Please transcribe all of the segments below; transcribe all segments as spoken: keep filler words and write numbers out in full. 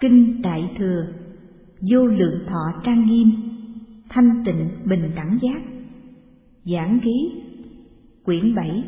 Kinh Đại Thừa, vô lượng thọ trang nghiêm, thanh tịnh bình đẳng giác. Giảng ký, quyển bảy.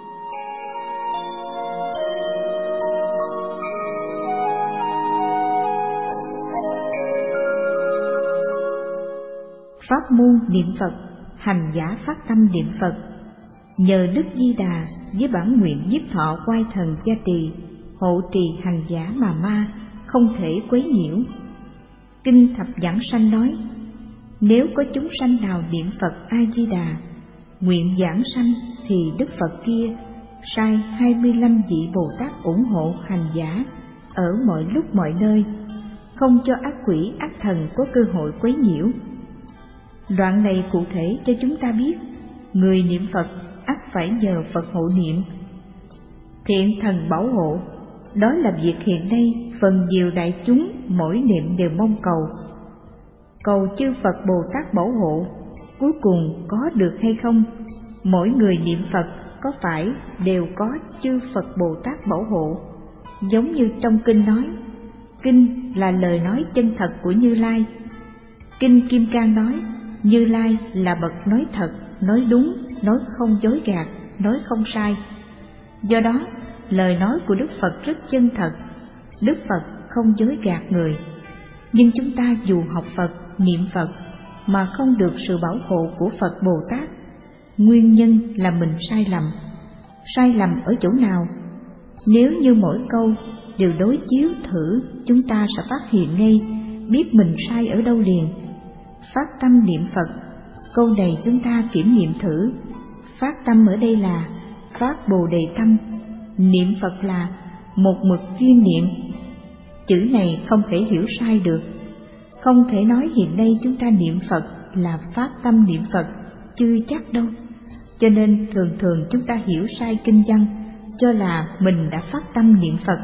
Pháp môn niệm Phật, hành giả phát tâm niệm Phật, nhờ Đức Di Đà với bản nguyện nhiếp thọ oai thần gia trì, hộ trì hành giả mà ma không thể quấy nhiễu. Kinh Thập Giảng Sanh nói, nếu có chúng sanh nào niệm Phật A Di Đà, nguyện giảng sanh, thì Đức Phật kia sai hai mươi lăm vị Bồ Tát ủng hộ hành giả ở mọi lúc mọi nơi, không cho ác quỷ ác thần có cơ hội quấy nhiễu. Đoạn này cụ thể cho chúng ta biết, người niệm Phật ắt phải nhờ Phật hộ niệm, thiện thần bảo hộ. Đó là việc hiện nay phần nhiều đại chúng mỗi niệm đều mong cầu. Cầu chư Phật Bồ Tát bảo hộ, cuối cùng có được hay không? Mỗi người niệm Phật có phải đều có chư Phật Bồ Tát bảo hộ? Giống như trong kinh nói, kinh là lời nói chân thật của Như Lai. Kinh Kim Cang nói, Như Lai là bậc nói thật, nói đúng, nói không dối gạt, nói không sai. Do đó, lời nói của Đức Phật rất chân thật, Đức Phật không dối gạt người. Nhưng chúng ta dù học Phật, niệm Phật mà không được sự bảo hộ của Phật Bồ Tát, nguyên nhân là mình sai lầm. Sai lầm ở chỗ nào? Nếu như mỗi câu đều đối chiếu thử, chúng ta sẽ phát hiện ngay, biết mình sai ở đâu liền. Phát tâm niệm Phật, câu này chúng ta kiểm nghiệm thử. Phát tâm ở đây là phát Bồ Đề tâm, niệm Phật là một mực chuyên niệm. Chữ này không thể hiểu sai được. Không thể nói hiện nay chúng ta niệm Phật là phát tâm niệm Phật, chưa chắc đâu. Cho nên thường thường chúng ta hiểu sai kinh văn, cho là mình đã phát tâm niệm Phật.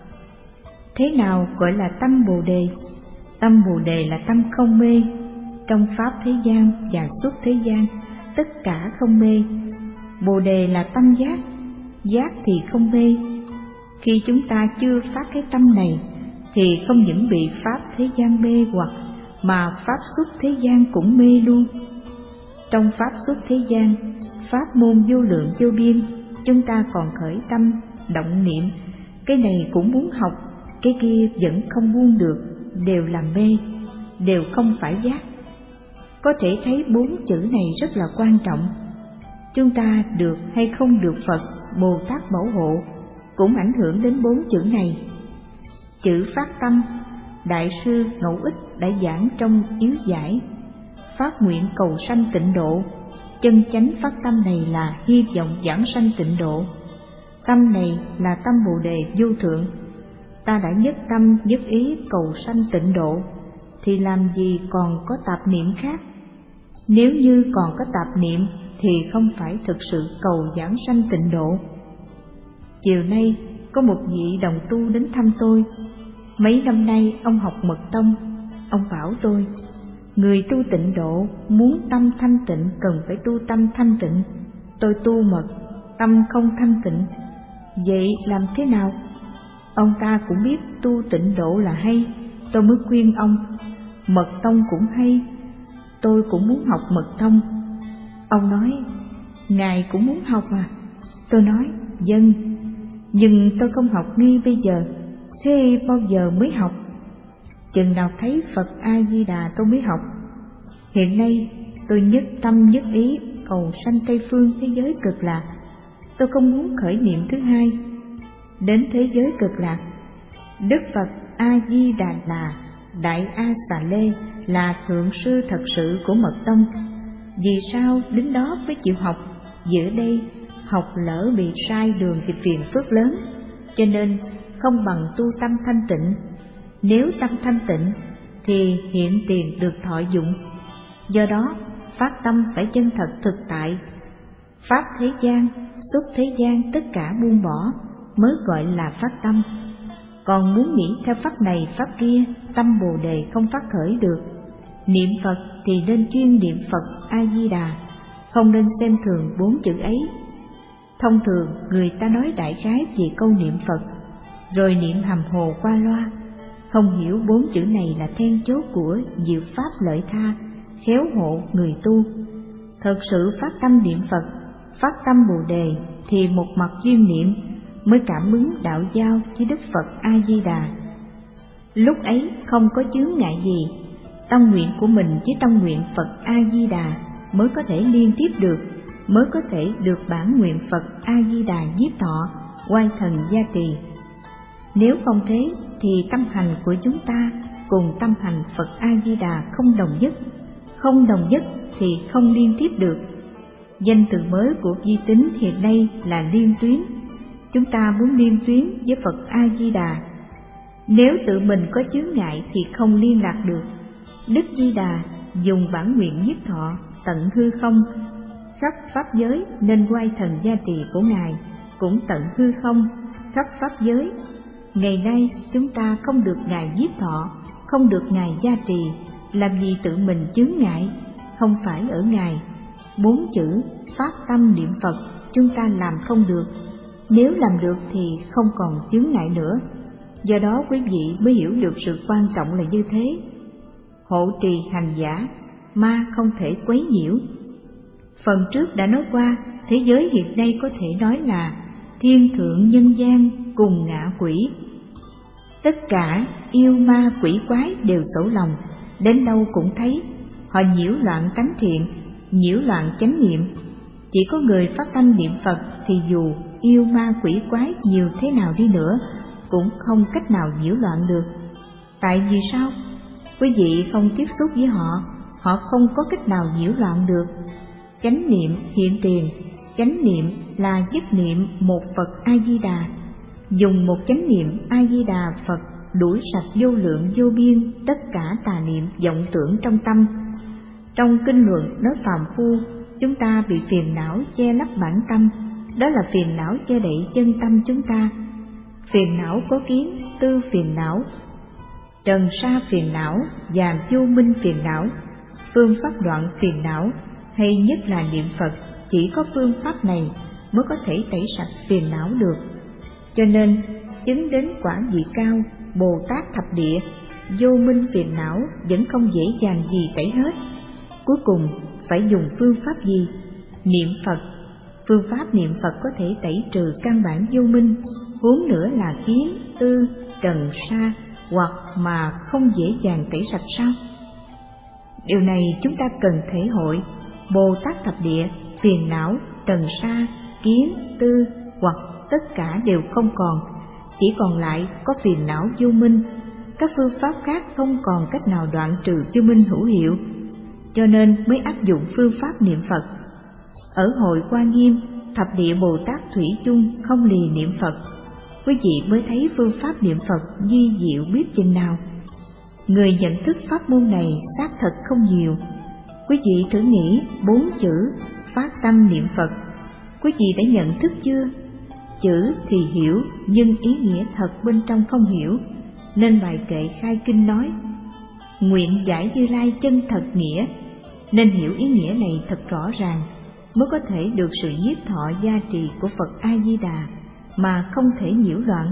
Thế nào gọi là tâm Bồ Đề? Tâm Bồ Đề là tâm không mê. Trong pháp thế gian và xuất thế gian, tất cả không mê. Bồ Đề là tâm giác, giác thì không mê. Khi chúng ta chưa phát cái tâm này, thì không những bị pháp thế gian mê hoặc, mà pháp xuất thế gian cũng mê luôn. Trong pháp xuất thế gian, pháp môn vô lượng vô biên, chúng ta còn khởi tâm, động niệm, cái này cũng muốn học, cái kia vẫn không buông được, đều là mê, đều không phải giác. Có thể thấy bốn chữ này rất là quan trọng. Chúng ta được hay không được Phật Bồ Tát bảo hộ cũng ảnh hưởng đến bốn chữ này. Chữ phát tâm, Đại sư Ngẫu Ích đã giảng trong yếu giải. Phát nguyện cầu sanh tịnh độ, chân chánh phát tâm này là hy vọng giảng sanh tịnh độ. Tâm này là tâm Bồ Đề vô thượng. Ta đã nhất tâm nhất ý cầu sanh tịnh độ, thì làm gì còn có tạp niệm khác? Nếu như còn có tạp niệm thì không phải thực sự cầu giảng sanh tịnh độ. Chiều nay có một vị đồng tu đến thăm tôi. Mấy năm nay ông học mật tông. Ông bảo tôi, người tu tịnh độ muốn tâm thanh tịnh cần phải tu tâm thanh tịnh. Tôi tu mật, tâm không thanh tịnh, vậy làm thế nào? Ông ta cũng biết tu tịnh độ là hay, tôi mới khuyên ông, mật tông cũng hay, tôi cũng muốn học mật tông. Ông nói, ngài cũng muốn học à? Tôi nói, vâng, nhưng tôi không học ngay bây giờ. Thế bao giờ mới học? Chừng nào thấy Phật A Di Đà tôi mới học. Hiện nay tôi nhất tâm nhất ý cầu sanh Tây phương thế giới cực lạc. Tôi không muốn khởi niệm thứ hai. Đến thế giới cực lạc, Đức Phật A Di Đà là Đại A Xà Lê, là thượng sư thật sự của mật tông. Vì sao đến đó mới chịu học? Giữa đây học lỡ bị sai đường thì phiền phức lớn, cho nên không bằng tu tâm thanh tịnh. Nếu tâm thanh tịnh thì hiện tiền được thọ dụng. Do đó phát tâm phải chân thật thực tại. Pháp thế gian, xuất thế gian tất cả buông bỏ mới gọi là phát tâm. Còn muốn nghĩ theo pháp này pháp kia, tâm Bồ Đề không phát khởi được. Niệm Phật thì nên chuyên niệm Phật A Di Đà, không nên xem thường bốn chữ ấy. Thông thường người ta nói đại khái về câu niệm Phật, rồi niệm hàm hồ qua loa. không hiểu bốn chữ này là then chốt của diệu pháp lợi tha, khéo hộ người tu. Thật sự phát tâm niệm Phật, phát tâm Bồ Đề thì một mặt duyên niệm mới cảm ứng đạo giao với Đức Phật A Di Đà. Lúc ấy không có chướng ngại gì, tâm nguyện của mình với tâm nguyện Phật A Di Đà mới có thể liên tiếp được, mới có thể được bản nguyện Phật A Di Đà nhiếp thọ, oai thần gia trì. Nếu không thế thì tâm hành của chúng ta cùng tâm hành Phật A Di Đà không đồng nhất, không đồng nhất thì không liên tiếp được. Danh từ mới của Vi Tín hiện nay là liên tuyến. Chúng ta muốn liên tuyến với Phật A Di Đà. Nếu tự mình có chướng ngại thì không liên lạc được. Đức Di Đà dùng bản nguyện nhiếp thọ tận hư không, khắp pháp giới nên oai thần gia trì của Ngài cũng tận hư không, khắp pháp giới. Ngày nay chúng ta không được Ngài nhiếp thọ, không được Ngài gia trì, làm gì tự mình chướng ngại, không phải ở Ngài. Bốn chữ phát tâm niệm Phật chúng ta làm không được, nếu làm được thì không còn chướng ngại nữa. Do đó quý vị mới hiểu được sự quan trọng là như thế. Hộ trì hành giả, ma không thể quấy nhiễu. Phần trước đã nói qua, thế giới hiện nay có thể nói là thiên thượng nhân gian cùng ngạ quỷ. Tất cả yêu ma quỷ quái đều xấu lòng, đến đâu cũng thấy. Họ nhiễu loạn tánh thiện, nhiễu loạn chánh niệm. Chỉ có người phát tâm niệm Phật thì dù yêu ma quỷ quái nhiều thế nào đi nữa cũng không cách nào nhiễu loạn được. Tại vì sao? Quý vị không tiếp xúc với họ, họ không có cách nào nhiễu loạn được. Chánh niệm hiện tiền, chánh niệm là nhất niệm một Phật A Di Đà. Dùng một chánh niệm A Di Đà Phật đuổi sạch vô lượng vô biên tất cả tà niệm vọng tưởng trong tâm. Trong kinh luận nói phàm phu, chúng ta bị phiền não che lấp bản tâm, đó là phiền não che đậy chân tâm chúng ta. Phiền não có kiến, tư phiền não, trần sa phiền não và vô minh phiền não. Phương pháp đoạn phiền não hay nhất là niệm Phật, chỉ có phương pháp này mới có thể tẩy sạch phiền não được. Cho nên chứng đến quả vị cao, Bồ Tát thập địa, vô minh phiền não vẫn không dễ dàng gì tẩy hết. Cuối cùng phải dùng phương pháp gì? Niệm Phật. Phương pháp niệm Phật có thể tẩy trừ căn bản vô minh, huống nữa là kiến, tư, trần sa, hoặc mà không dễ dàng tẩy sạch sao? Điều này chúng ta cần thể hội. Bồ Tát thập địa, phiền não, trần sa, kiến, tư hoặc tất cả đều không còn, chỉ còn lại có phiền não vô minh. Các phương pháp khác không còn cách nào đoạn trừ vô minh hữu hiệu, cho nên mới áp dụng phương pháp niệm Phật. Ở hội Hoa Nghiêm, thập địa Bồ Tát thủy chung không lì niệm Phật. Quý vị mới thấy phương pháp niệm Phật di diệu biết chừng nào. Người nhận thức pháp môn này xác thật không nhiều. Quý vị thử nghĩ bốn chữ phát tâm niệm Phật, quý vị đã nhận thức chưa? Chữ thì hiểu, nhưng ý nghĩa thật bên trong không hiểu, nên bài kệ khai kinh nói: nguyện giải Như Lai chân thật nghĩa. Nên hiểu ý nghĩa này thật rõ ràng, mới có thể được sự nhiếp thọ gia trì của Phật A Di Đà mà không thể nhiễu loạn.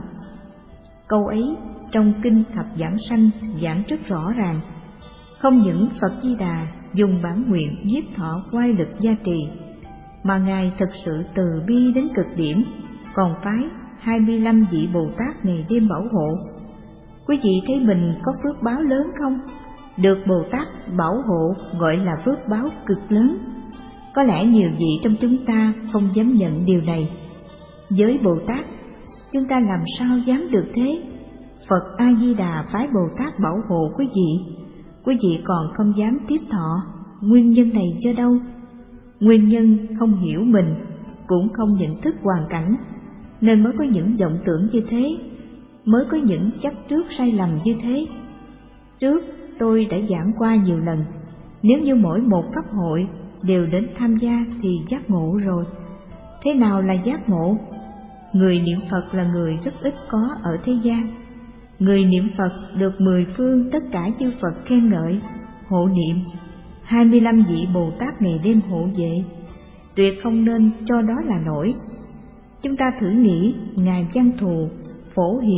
Câu ấy trong kinh Thập Giảng Sanh giảng rất rõ ràng. Không những Phật Di Đà dùng bản nguyện nhiếp thọ oai lực gia trì, mà Ngài thực sự từ bi đến cực điểm, còn phái hai mươi lăm vị Bồ Tát ngày đêm bảo hộ. Quý vị thấy mình có phước báo lớn không? Được Bồ Tát bảo hộ gọi là phước báo cực lớn. Có lẽ nhiều vị trong chúng ta không dám nhận điều này. Với Bồ Tát, chúng ta làm sao dám được thế? Phật A Di Đà phái Bồ Tát bảo hộ quý vị, quý vị còn không dám tiếp thọ. Nguyên nhân này do đâu? Nguyên nhân không hiểu mình, cũng không nhận thức hoàn cảnh, nên mới có những vọng tưởng như thế, mới có những chấp trước sai lầm như thế. Trước tôi đã giảng qua nhiều lần, nếu như mỗi một pháp hội đều đến tham gia thì giác ngộ rồi. Thế nào là giác ngộ? Người niệm Phật là người rất ít có ở thế gian. Người niệm Phật được mười phương tất cả chư Phật khen ngợi, hộ niệm, hai mươi lăm vị Bồ Tát ngày đêm hộ vệ, tuyệt không nên cho đó là nổi. Chúng ta thử nghĩ Ngài Văn Thù, Phổ Hiền,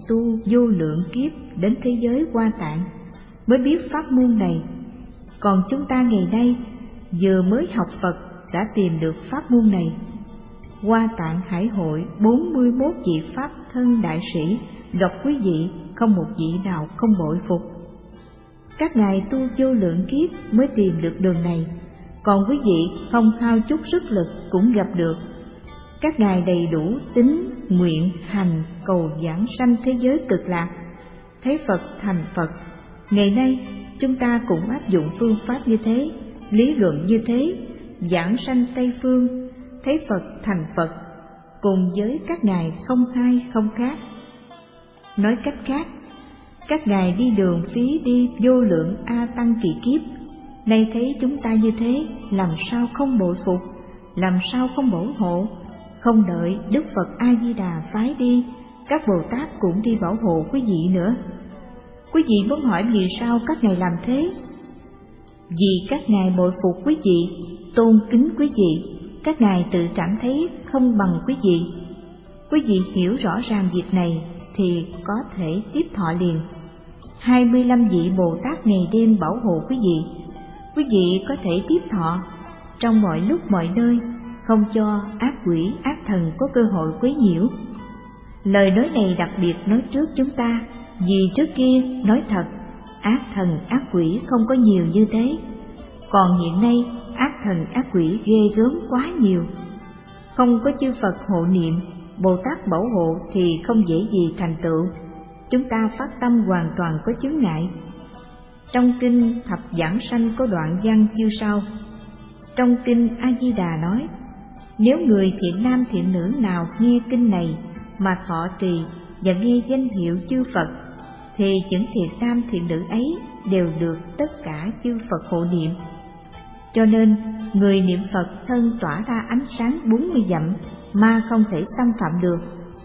tu vô lượng kiếp đến thế giới Hoa Tạng mới biết pháp môn này. Còn chúng ta ngày nay vừa mới học Phật đã tìm được pháp môn này. Hoa Tạng Hải Hội bốn mươi mốt vị Pháp thân đại sĩ gặp quý vị, không một vị nào không bội phục. Các ngài tu vô lượng kiếp mới tìm được đường này, còn quý vị không hao chút sức lực cũng gặp được. Các ngài đầy đủ tín, nguyện, hành, cầu giảng sanh thế giới cực lạc, thấy Phật thành Phật. Ngày nay chúng ta cũng áp dụng phương pháp như thế, lý luận như thế, giảng sanh Tây Phương, thấy Phật thành Phật, cùng với các ngài không hai không khác. Nói cách khác, các ngài đi đường phí đi vô lượng A Tăng kỳ kiếp, nay thấy chúng ta như thế, làm sao không bội phục, làm sao không bảo hộ. Không đợi Đức Phật A Di Đà phái đi, các Bồ Tát cũng đi bảo hộ quý vị nữa. Quý vị muốn hỏi vì sao các ngài làm thế? Vì các ngài bội phục quý vị, tôn kính quý vị, các ngài tự cảm thấy không bằng quý vị. Quý vị hiểu rõ ràng việc này thì có thể tiếp thọ liền. hai mươi lăm vị Bồ Tát ngày đêm bảo hộ quý vị, quý vị có thể tiếp thọ trong mọi lúc mọi nơi, không cho ác quỷ ác thần có cơ hội quấy nhiễu. Lời nói này đặc biệt nói trước chúng ta, vì trước kia nói thật, ác thần ác quỷ không có nhiều như thế, còn hiện nay ác thần ác quỷ ghê gớm quá nhiều. Không có chư Phật hộ niệm, Bồ Tát bảo hộ thì không dễ gì thành tựu. Chúng ta phát tâm hoàn toàn có chướng ngại. Trong kinh Thập Giảng Sanh có đoạn văn như sau. Trong kinh A Di Đà nói: nếu người thiện nam thiện nữ nào nghe kinh này mà thọ trì và nghe danh hiệu chư Phật, thì những thiện nam thiện nữ ấy đều được tất cả chư Phật hộ niệm. Cho nên người niệm Phật thân tỏa ra ánh sáng bốn mươi dặm mà không thể xâm phạm được.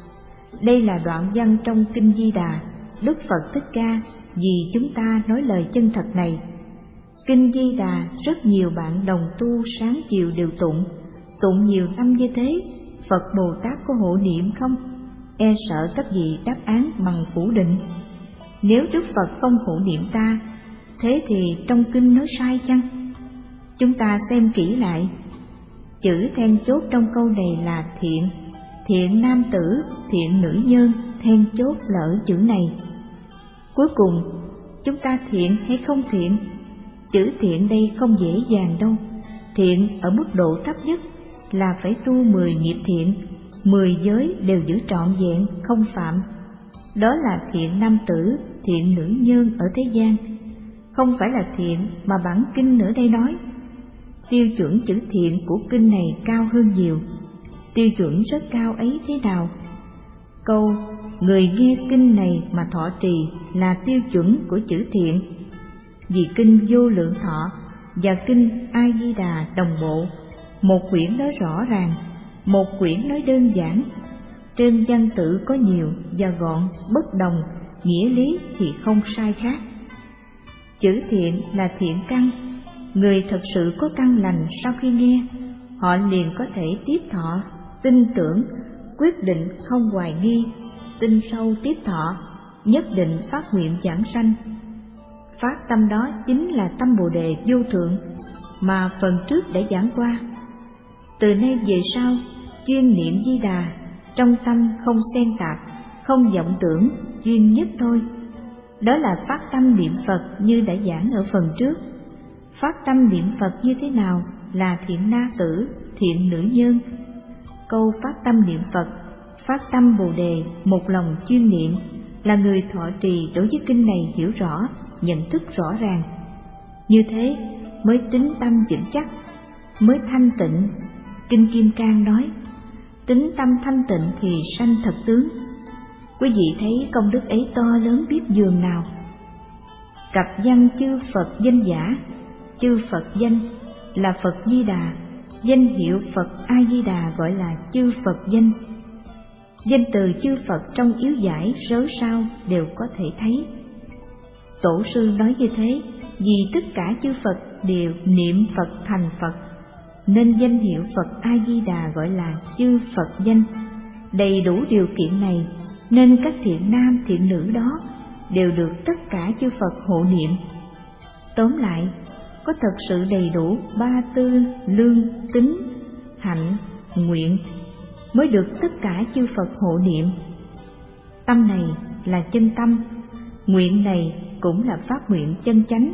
Đây là đoạn văn trong kinh Di Đà. Đức Phật Thích Ca vì chúng ta nói lời chân thật này. Kinh Di Đà rất nhiều bạn đồng tu sáng chiều đều tụng, tụng nhiều năm như thế, Phật Bồ Tát có hộ niệm không? E sợ các vị đáp án bằng phủ định. Nếu Đức Phật không hộ niệm ta, thế thì trong kinh nói sai chăng? Chúng ta xem kỹ lại. Chữ then chốt trong câu này là thiện, thiện nam tử, thiện nữ nhân, then chốt là ở chữ này. Cuối cùng, chúng ta thiện hay không thiện? Chữ thiện đây không dễ dàng đâu. Thiện ở mức độ thấp nhất là phải tu mười nghiệp thiện, mười giới đều giữ trọn vẹn, không phạm. Đó là thiện nam tử, thiện nữ nhân ở thế gian. Không phải là thiện mà bản kinh ở đây nói. Tiêu chuẩn chữ thiện của kinh này cao hơn nhiều. Tiêu chuẩn rất cao ấy thế nào? Câu người nghe kinh này mà thọ trì là tiêu chuẩn của chữ thiện. Vì kinh Vô Lượng Thọ và kinh A Di Đà đồng bộ, một quyển nói rõ ràng, một quyển nói đơn giản. Trên văn tự có nhiều và gọn, bất đồng, nghĩa lý thì không sai khác. Chữ thiện là thiện căn. Người thật sự có căn lành sau khi nghe, họ liền có thể tiếp thọ, tin tưởng, quyết định không hoài nghi, tin sâu tiếp thọ, nhất định phát nguyện giảng sanh. Phát tâm đó chính là tâm Bồ Đề vô thượng mà phần trước đã giảng qua. Từ nay về sau, chuyên niệm Di Đà, trong tâm không xen tạp, không vọng tưởng, duy nhất thôi. Đó là phát tâm niệm Phật như đã giảng ở phần trước. Phát tâm niệm Phật như thế nào là thiện nam tử, thiện nữ nhân. Câu phát tâm niệm Phật, phát tâm Bồ Đề, một lòng chuyên niệm, là người thọ trì đối với kinh này hiểu rõ, nhận thức rõ ràng. Như thế mới tín tâm vững chắc, mới thanh tịnh. Kinh Kim Cang nói, tín tâm thanh tịnh thì sanh thật tướng. Quý vị thấy công đức ấy to lớn biết dường nào. Cặp văn chư Phật danh giả, chư Phật danh là Phật Di Đà, danh hiệu Phật A Di Đà gọi là chư Phật danh. Danh từ chư Phật trong yếu giải sớ sao đều có thể thấy. Tổ sư nói như thế vì tất cả chư Phật đều niệm Phật thành Phật, nên danh hiệu Phật A Di Đà gọi là chư Phật danh. Đầy đủ điều kiện này, nên các thiện nam thiện nữ đó đều được tất cả chư Phật hộ niệm. Tóm lại, có thật sự đầy đủ ba tư lương tín hạnh nguyện mới được tất cả chư Phật hộ niệm. Tâm này là chân tâm, nguyện này cũng là phát nguyện chân chánh.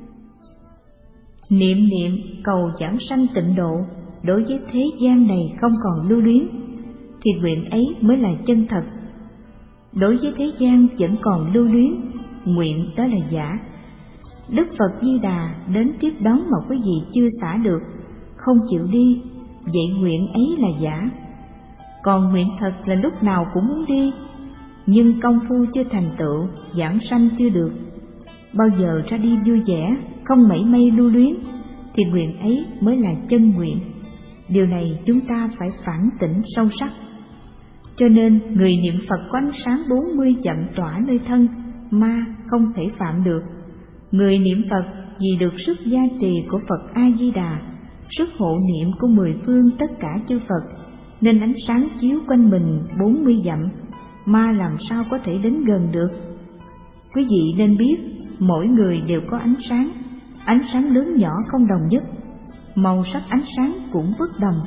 Niệm niệm cầu giảng sanh tịnh độ, đối với thế gian này không còn lưu luyến, thì nguyện ấy mới là chân thật. Đối với thế gian vẫn còn lưu luyến, nguyện đó là giả. Đức Phật Di Đà đến tiếp đón một quý vị chưa xả được, không chịu đi, vậy nguyện ấy là giả. Còn nguyện thật là lúc nào cũng muốn đi, nhưng công phu chưa thành tựu, giảng sanh chưa được, bao giờ ra đi vui vẻ, không mảy may lưu luyến, thì nguyện ấy mới là chân nguyện. Điều này chúng ta phải phản tỉnh sâu sắc. Cho nên người niệm Phật có ánh sáng bốn mươi dặm tỏa nơi thân, ma không thể phạm được. Người niệm Phật vì được sức gia trì của Phật A Di Đà, sức hộ niệm của mười phương tất cả chư Phật, nên ánh sáng chiếu quanh mình bốn mươi dặm, ma làm sao có thể đến gần được. Quý vị nên biết, mỗi người đều có ánh sáng, ánh sáng lớn nhỏ không đồng nhất, màu sắc ánh sáng cũng bất đồng.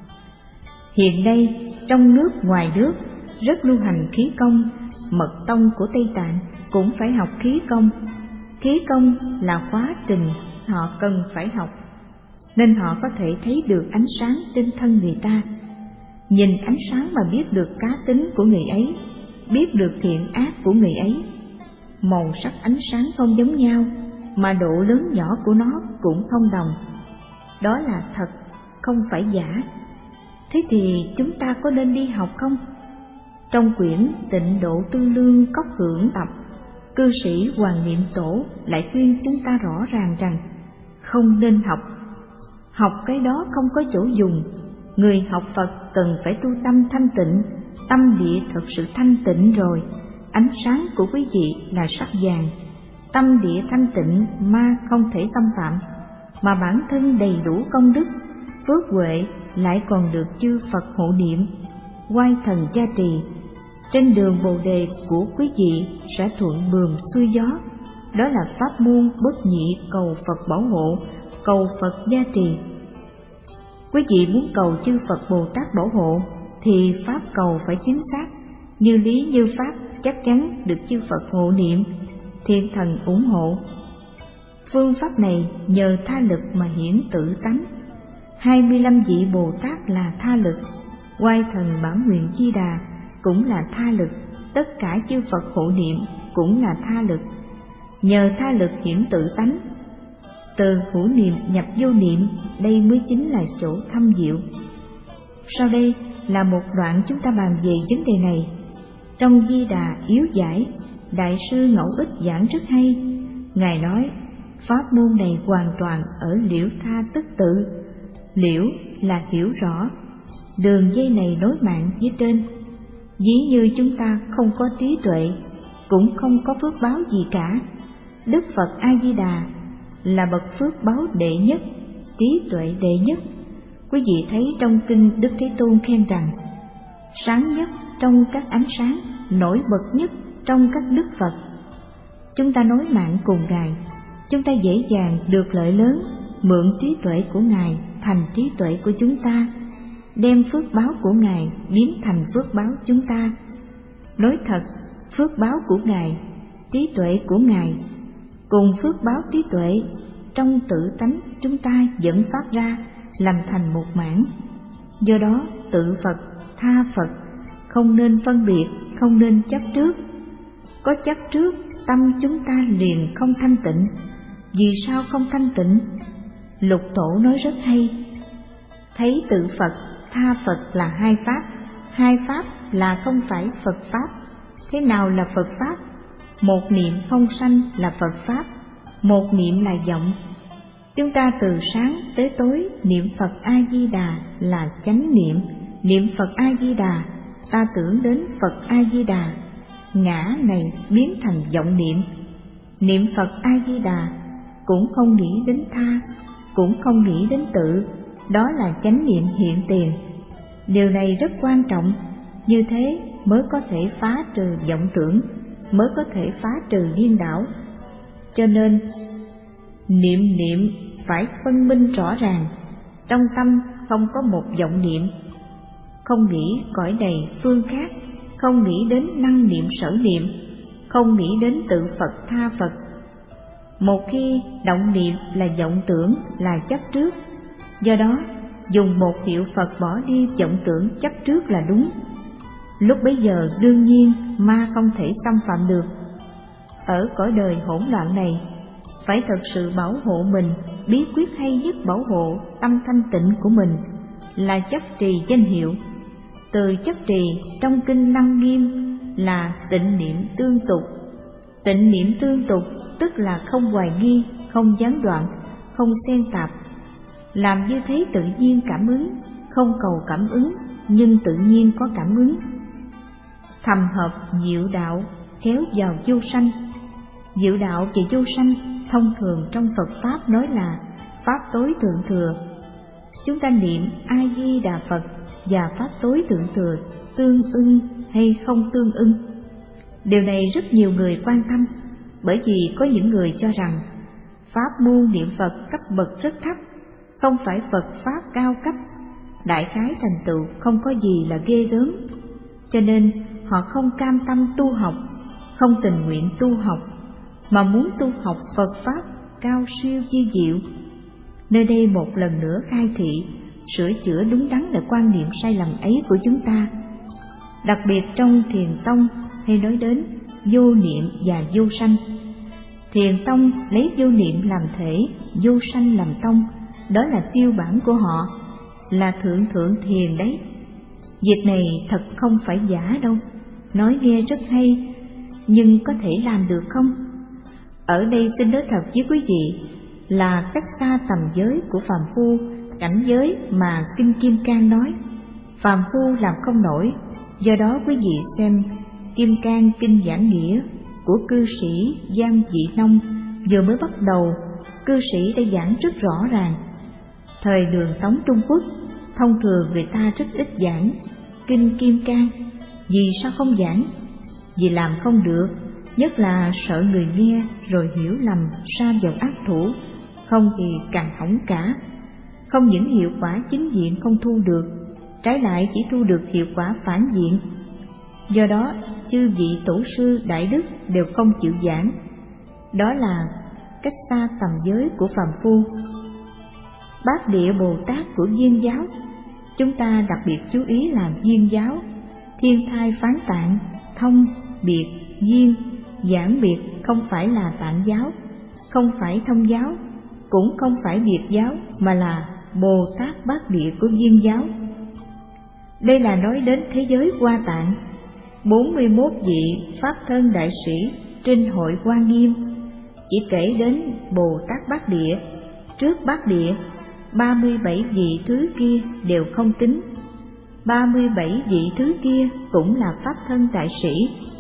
Hiện nay trong nước ngoài nước rất lưu hành khí công, mật tông của Tây Tạng cũng phải học khí công. Khí công là quá trình họ cần phải học, nên họ có thể thấy được ánh sáng trên thân người ta. Nhìn ánh sáng mà biết được cá tính của người ấy, biết được thiện ác của người ấy. Màu sắc ánh sáng không giống nhau, mà độ lớn nhỏ của nó cũng không đồng. Đó là thật, không phải giả. Thế thì chúng ta có nên đi học không? Trong quyển Tịnh Độ Tư Lương Cốc Hưởng Tập, cư sĩ Hoàng Niệm Tổ lại khuyên chúng ta rõ ràng rằng không nên học. Học cái đó không có chỗ dùng. Người học Phật cần phải tu tâm thanh tịnh, tâm địa thật sự thanh tịnh rồi, ánh sáng của quý vị là sắc vàng. Tâm địa thanh tịnh, ma không thể xâm phạm, mà bản thân đầy đủ công đức, phước huệ lại còn được chư Phật hộ niệm, oai thần gia trì. Trên đường Bồ đề của quý vị sẽ thuận buồm xuôi gió. Đó là pháp môn bất nhị cầu Phật bảo hộ, cầu Phật gia trì. Quý vị muốn cầu chư Phật Bồ Tát bảo hộ thì pháp cầu phải chính xác, như lý như pháp chắc chắn được chư Phật hộ niệm, thiên thần ủng hộ. Phương pháp này nhờ tha lực mà hiển tự tánh. hai mươi lăm vị Bồ Tát là tha lực, oai thần bản nguyện Di Đà cũng là tha lực, tất cả chư Phật hộ niệm cũng là tha lực. Nhờ tha lực hiển tự tánh, từ hữu niệm nhập vô niệm, đây mới chính là chỗ thâm diệu. Sau đây là một đoạn chúng ta bàn về vấn đề này. Trong Di Đà Yếu Giải, Đại sư Ngẫu Ích giảng rất hay. Ngài nói, pháp môn này hoàn toàn ở liễu tha tức tự. Liễu là hiểu rõ, đường dây này nối mạng với trên. Ví như chúng ta không có trí tuệ, cũng không có phước báo gì cả. Đức Phật A Di Đà là bậc phước báo đệ nhất, trí tuệ đệ nhất. Quý vị thấy trong kinh Đức Thế Tôn khen rằng, sáng nhất trong các ánh sáng, nổi bật nhất trong các đức Phật. Chúng ta nối mạng cùng Ngài, chúng ta dễ dàng được lợi lớn, mượn trí tuệ của Ngài thành trí tuệ của chúng ta, đem phước báo của Ngài biến thành phước báo chúng ta. Nói thật, phước báo của Ngài, trí tuệ của Ngài cùng phước báo trí tuệ trong tự tánh chúng ta dẫn phát ra, làm thành một mảng. Do đó tự Phật, tha Phật không nên phân biệt, không nên chấp trước. Có chấp trước, tâm chúng ta liền không thanh tịnh. Vì sao không thanh tịnh? Lục Tổ nói rất hay, thấy tự Phật, tha Phật là hai pháp, hai pháp là không phải Phật pháp. Thế nào là Phật pháp? Một niệm không sanh là Phật pháp, một niệm là vọng. Chúng ta từ sáng tới tối niệm Phật A Di Đà là chánh niệm, niệm Phật A Di Đà, ta tưởng đến Phật A Di Đà, ngã này biến thành vọng niệm. Niệm Phật A Di Đà cũng không nghĩ đến tha, cũng không nghĩ đến tự, đó là chánh niệm hiện tiền. Điều này rất quan trọng, như thế mới có thể phá trừ vọng tưởng, mới có thể phá trừ điên đảo. Cho nên niệm niệm phải phân minh rõ ràng, trong tâm không có một vọng niệm, không nghĩ cõi đầy phương khác, không nghĩ đến năng niệm sở niệm, không nghĩ đến tự Phật tha Phật. Một khi động niệm là vọng tưởng, là chấp trước, do đó dùng một hiệu Phật bỏ đi vọng tưởng chấp trước là đúng. Lúc bấy giờ đương nhiên ma không thể xâm phạm được. Ở cõi đời hỗn loạn này, phải thật sự bảo hộ mình. Bí quyết hay nhất bảo hộ tâm thanh tịnh của mình là chấp trì danh hiệu. Từ chấp trì trong kinh Lăng Nghiêm là tịnh niệm tương tục. Tịnh niệm tương tục tức là không hoài nghi, không gián đoạn, không xen tạp. Làm như thế tự nhiên cảm ứng, không cầu cảm ứng nhưng tự nhiên có cảm ứng. Thầm hợp diệu đạo kéo vào vô sanh. Diệu đạo và vô sanh thông thường trong Phật Pháp nói là Pháp tối thượng thừa. Chúng ta niệm A Di Đà Phật và Pháp tối thượng thừa tương ưng hay không tương ưng? Điều này rất nhiều người quan tâm, bởi vì có những người cho rằng pháp môn niệm Phật cấp bậc rất thấp, không phải Phật Pháp cao cấp, đại khái thành tựu không có gì là ghê gớm, cho nên họ không cam tâm tu học, không tình nguyện tu học, mà muốn tu học Phật Pháp cao siêu chi diệu. Nơi đây một lần nữa khai thị, sửa chữa đúng đắn là quan niệm sai lầm ấy của chúng ta. Đặc biệt trong Thiền Tông hay nói đến vô niệm và vô sanh. Thiền Tông lấy vô niệm làm thể, vô sanh làm tông, đó là tiêu bản của họ, là thượng thượng thiền đấy. Việc này thật không phải giả đâu, nói nghe rất hay, nhưng có thể làm được không? Ở đây xin nói thật với quý vị là cách xa tầm giới của phàm phu, cảnh giới mà Kinh Kim Cang nói. Phàm phu làm không nổi, do đó quý vị xem Kim Cang Kinh Giảng Nghĩa của cư sĩ Giang Dị Nông vừa mới bắt đầu, cư sĩ đã giảng rất rõ ràng. Thời Đường Tống Trung Quốc, thông thường người ta rất ít giảng Kinh Kim Cang. Vì sao không giảng? Vì làm không được, nhất là sợ người nghe rồi hiểu lầm sa vào ác thủ, không thì càng hỏng cả. Không những hiệu quả chính diện không thu được, trái lại chỉ thu được hiệu quả phản diện. Do đó chư vị tổ sư đại đức đều không chịu giảng. Đó là cách xa tầm giới của phàm phu. Bát Địa Bồ Tát của Viên giáo, chúng ta đặc biệt chú ý là Viên giáo. Thiên thai phán tạng, thông, biệt, viên, giảng biệt không phải là Tạng giáo, không phải Thông giáo, cũng không phải Biệt giáo, mà là Bồ Tát Bát Địa của Viên giáo. Đây là nói đến thế giới Hoa Tạng. bốn mươi mốt vị Pháp thân đại sĩ trên hội Hoa Nghiêm, chỉ kể đến Bồ Tát Bát Địa. Trước Bát Địa, ba mươi bảy vị thứ kia đều không tính. ba mươi bảy vị thứ kia cũng là Pháp thân đại sĩ.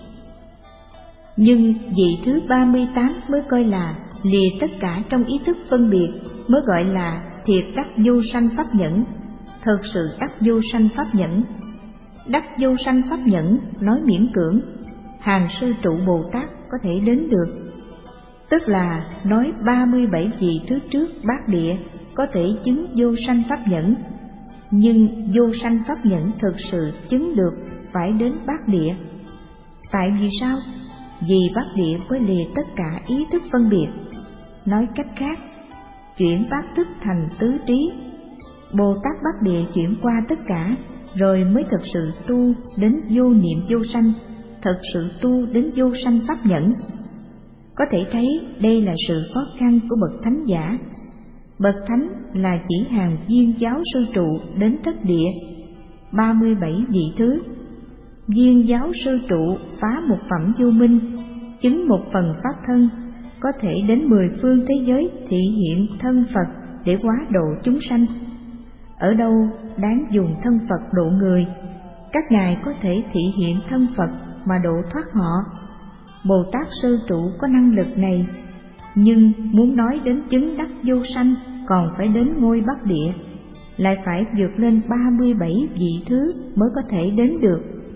Nhưng vị thứ ba mươi tám mới coi là lìa tất cả trong ý thức phân biệt, mới gọi là thiệt đắc vô sanh pháp nhẫn, thật sự đắc vô sanh pháp nhẫn. Đắc vô sanh pháp nhẫn nói miễn cưỡng, hàng sư trụ Bồ Tát có thể đến được. Tức là nói ba mươi bảy vị thứ trước Bát Địa có thể chứng vô sanh pháp nhẫn, nhưng vô sanh pháp nhẫn thực sự chứng được phải đến Bát Địa. Tại vì sao? Vì Bát Địa mới lìa tất cả ý thức phân biệt. Nói cách khác, chuyển bát thức thành tứ trí. Bồ Tát Bát Địa chuyển qua tất cả, rồi mới thực sự tu đến vô niệm vô sanh, thật sự tu đến vô sanh pháp nhẫn. Có thể thấy đây là sự khó khăn của bậc thánh giả. Bậc thánh là chỉ hàng Viên giáo sư trụ đến thất địa, ba mươi bảy vị thứ. Viên giáo sư trụ phá một phẩm vô minh, chứng một phần pháp thân, có thể đến mười phương thế giới thị hiện thân Phật để hóa độ chúng sanh. Ở đâu đáng dùng thân Phật độ người, các ngài có thể thị hiện thân Phật mà độ thoát họ. Bồ Tát sư trụ có năng lực này, nhưng muốn nói đến chứng đắc vô sanh còn phải đến ngôi Bát Địa, lại phải vượt lên ba mươi bảy vị thứ mới có thể đến được.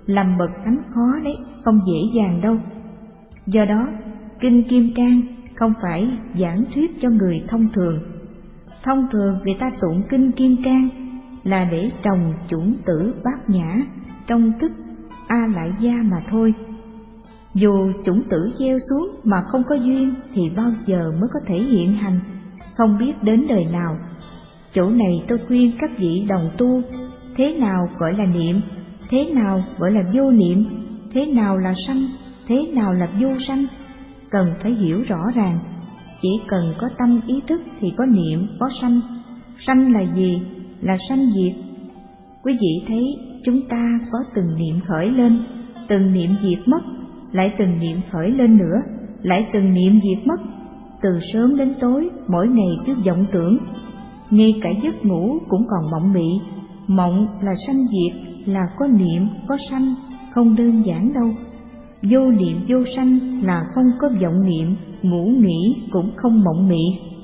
làm bậc thánh khó đấy, không dễ dàng đâu. Do đó, Kinh Kim Cang không phải giảng thuyết cho người thông thường. Thông thường người ta tụng Kinh Kim Cang là để trồng chủng tử bát nhã trong thức A Lại Gia mà thôi. Dù chủng tử gieo xuống mà không có duyên thì bao giờ mới có thể hiện hành, không biết đến đời nào. Chỗ này tôi khuyên các vị đồng tu, thế nào gọi là niệm, thế nào gọi là vô niệm, thế nào là sanh, thế nào là vô sanh, cần phải hiểu rõ ràng. Chỉ cần có tâm ý thức thì có niệm, có sanh. Sanh là gì? Là sanh diệt. Quý vị thấy chúng ta có từng niệm khởi lên, từng niệm diệt mất, lại từng niệm khởi lên nữa, lại từng niệm diệt mất. Từ sớm đến tối, mỗi ngày cứ vọng tưởng. Ngay cả giấc ngủ cũng còn mộng mị. Mộng là sanh diệt, là có niệm, có sanh, không đơn giản đâu. Vô niệm vô sanh là không có vọng niệm, ngủ nghỉ cũng không mộng mị.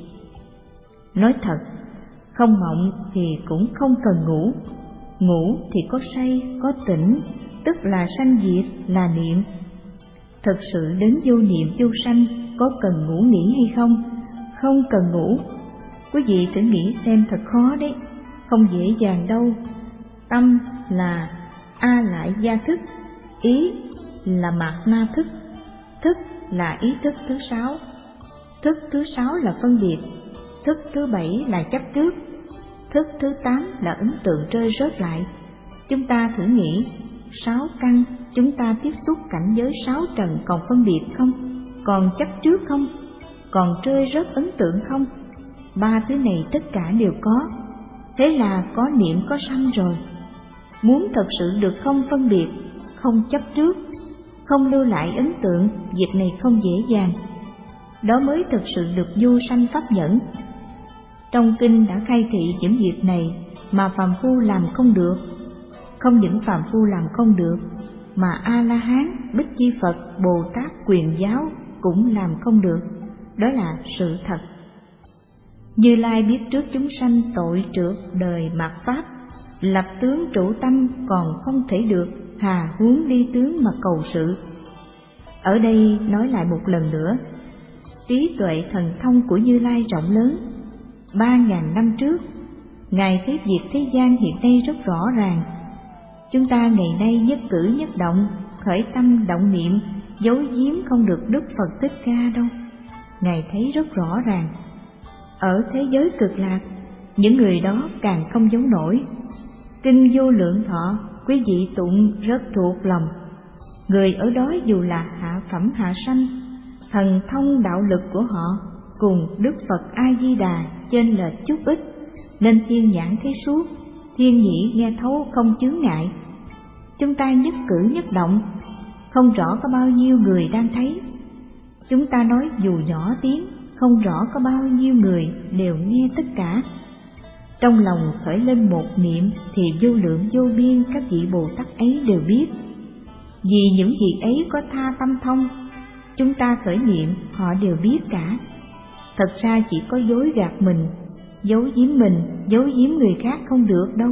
Nói thật, không mộng thì cũng không cần ngủ. Ngủ thì có say, có tỉnh, tức là sanh diệt, là niệm. Thực sự đến vô niệm vô sanh có cần ngủ nghỉ hay không? Không cần ngủ. Quý vị thử nghĩ xem, thật khó đấy, không dễ dàng đâu. Tâm là A Lại Gia thức, ý là Mạt Na thức, thức là ý thức thứ sáu, thức thứ sáu là phân biệt, thức thứ bảy là chấp trước, thức thứ tám là ấn tượng rơi rớt lại. Chúng ta thử nghĩ, sáu căn chúng ta tiếp xúc cảnh giới sáu trần còn phân biệt không? Còn chấp trước không? Còn rơi rớt ấn tượng không? Ba thứ này tất cả đều có. Thế là có niệm, có sanh rồi. Muốn thật sự được không phân biệt, không chấp trước, không lưu lại ấn tượng, việc này không dễ dàng. Đó mới thực sự được vô sanh pháp nhẫn. Trong kinh đã khai thị những việc này mà phàm phu làm không được. Không những phàm phu làm không được, mà A-la-hán, Bích Chi Phật, Bồ Tát Quyền Giáo cũng làm không được. Đó là sự thật. Như Lai biết trước chúng sanh tội trượt đời mạt pháp, lập tướng trụ tâm còn không thể được, hà huống ly tướng mà cầu sự. Ở đây nói lại một lần nữa, trí tuệ thần thông của Như Lai rộng lớn. Ba ngàn năm trước, Ngài thấy việc thế gian hiện nay rất rõ ràng. Chúng ta ngày nay nhất cử nhất động, khởi tâm động niệm, giấu giếm không được Đức Phật Thích Ca đâu. Ngài thấy rất rõ ràng. Ở thế giới cực lạc, những người đó càng không giấu nổi. Kinh Vô Lượng Thọ, quý vị tụng rất thuộc lòng. Người ở đó dù là hạ phẩm hạ sanh, thần thông đạo lực của họ cùng Đức Phật A-di-đà chênh lệch chút ít, nên thiên nhãn thấy suốt, thiên nhĩ nghe thấu không chướng ngại. Chúng ta nhất cử nhất động, không rõ có bao nhiêu người đang thấy. Chúng ta nói dù nhỏ tiếng, không rõ có bao nhiêu người đều nghe tất cả. Trong lòng khởi lên một niệm thì vô lượng vô biên các vị Bồ Tát ấy đều biết. Vì những việc ấy có tha tâm thông, chúng ta khởi niệm họ đều biết cả. Thật ra chỉ có dối gạt mình, giấu giếm mình, giấu giếm người khác không được đâu.